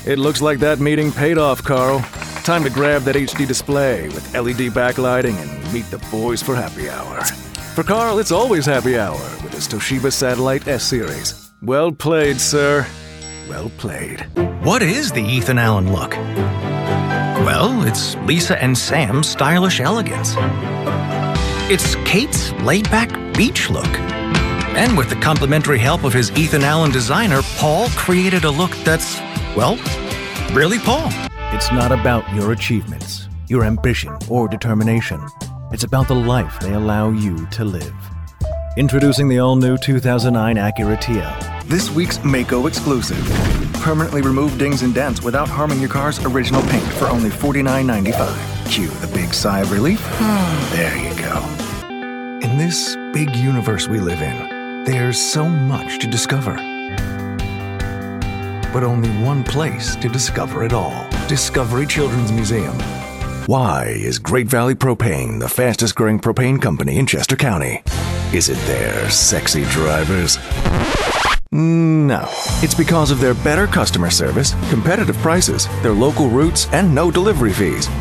It looks like that meeting paid off, Carl. Time to grab that HD display with LED backlighting and meet the boys for happy hour. For Carl, it's always happy hour with his Toshiba Satellite S-Series. Well played, sir. Well played. What is the Ethan Allen look? Well, it's Lisa and Sam's stylish elegance. It's Kate's laid-back beach look. And with the complimentary help of his Ethan Allen designer, Paul created a look that's, well, really Paul. It's not about your achievements, your ambition, or determination. It's about the life they allow you to live. Introducing the all-new 2009 Acura TL. This week's Mako exclusive. Permanently remove dings and dents without harming your car's original paint for only $49.95. Cue the big sigh of relief. There you go. In this big universe we live in, there's so much to discover. But only one place to discover it all. Discovery Children's Museum. Why is Great Valley Propane the fastest growing propane company in Chester County? Is it their sexy drivers? No. It's because of their better customer service, competitive prices, their local routes, and no delivery fees.